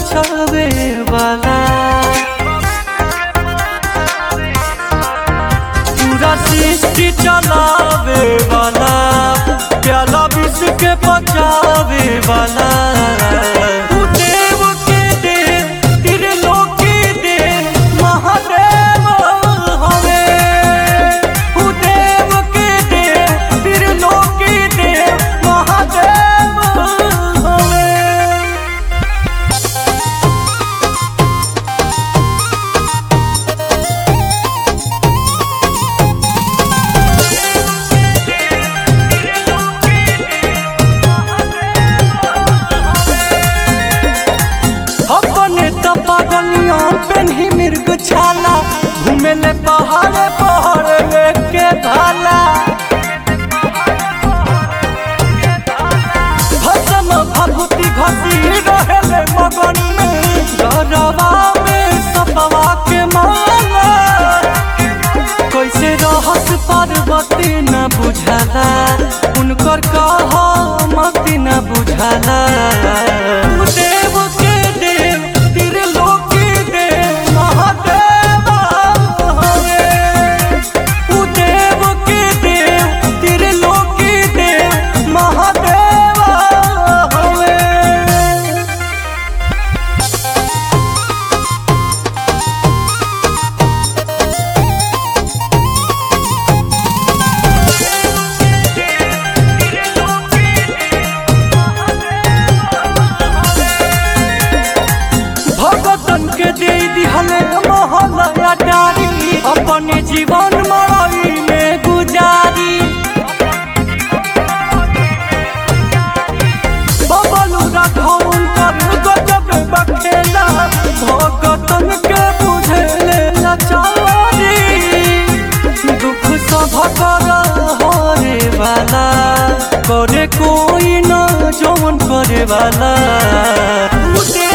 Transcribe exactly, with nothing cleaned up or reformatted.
बचावे वाला, पूरा सृष्टि चलावे वाला, प्याला विश्व के बचावे वाला। पेन्ही मिर्ग छाला घूमे ले पहाड़े पहाड़ लेके भाला, भसम भभूति घसी रहेले मगन में, डरवा में सपवा के माला। कैसे रहस पार्वती न बुझाला, उनकर कहमति न बुझाला। देव के देव त्रिलोकी देव महादेव हवे, उ देव के देव त्रिलोकी देव महादेव हवे। भगतन के दे दिहले महलया डारी, अपने जीवन मरई में गुजारी। बबलू राघवन कर गजब बखेला, भगतन के बुझेले लाचारी। दुख सब कर हरे वाला, करे कोई न जौन करे वाला।